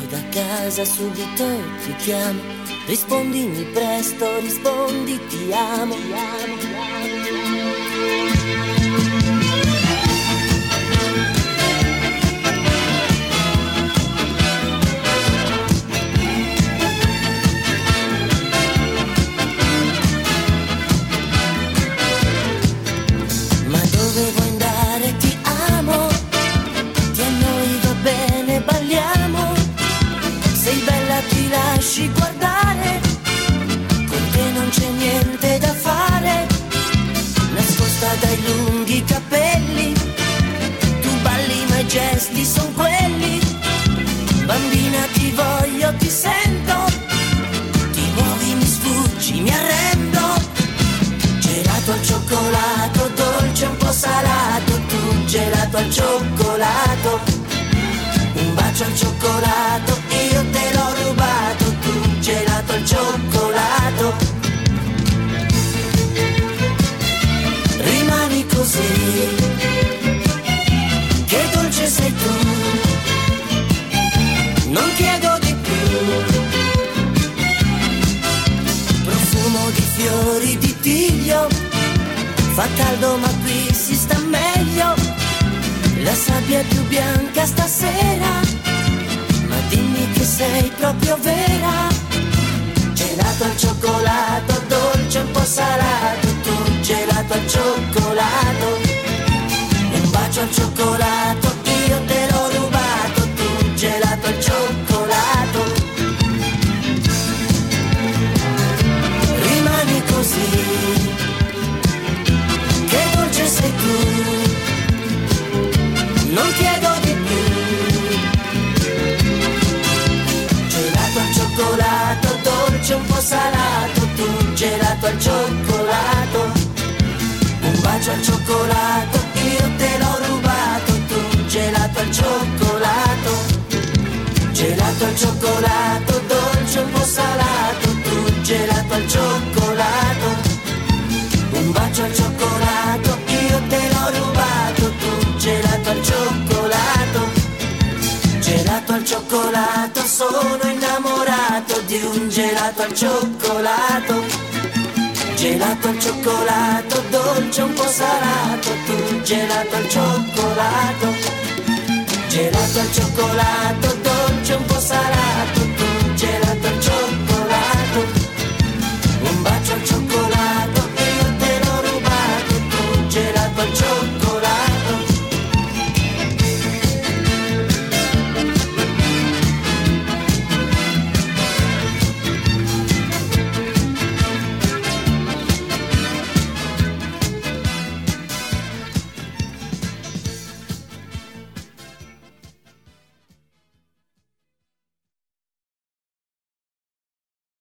da casa subito ti chiamo, rispondimi presto, rispondi ti amo, ti amo, ti amo. Ma dove vuoi andare? Ti amo, che a noi va bene, balliamo. Sei bella, ti lasci guardare, con te non c'è niente da fare. Nascosta dai lunghi capelli, tu balli ma i gesti son quelli. Bambina ti voglio, ti sento, ti muovi, mi sfuggi, mi arrendo. Gelato al cioccolato, dolce un po' salato, tu gelato al cioccolato. Un bacio al cioccolato, io te l'ho rubato, tu gelato al cioccolato. Rimani così, che dolce sei tu, non chiedo di più. Profumo di fiori di tiglio, fa caldo ma qui si sta meglio. La sabbia è più bianca stasera, ma dimmi che sei proprio vera. Gelato al cioccolato, dolce un po' salato, tu gelato al cioccolato. Un bacio al cioccolato, io te l'ho rubato, tu gelato al cioccolato. Rimani così, che dolce sei tu, non chiedo di più. Gelato al cioccolato, dolce un po' salato, tu gelato al cioccolato. Un bacio al cioccolato, io te l'ho rubato, tu gelato al cioccolato. Gelato al cioccolato, dolce un po' salato, tu gelato al cioccolato. Un bacio al cioccolato, io te l'ho rubato, tu gelato al cioccolato. Gelato al cioccolato, sono innamorato di un gelato al cioccolato. Gelato al cioccolato, dolce un po' salato, tu gelato al cioccolato. Gelato al cioccolato, dolce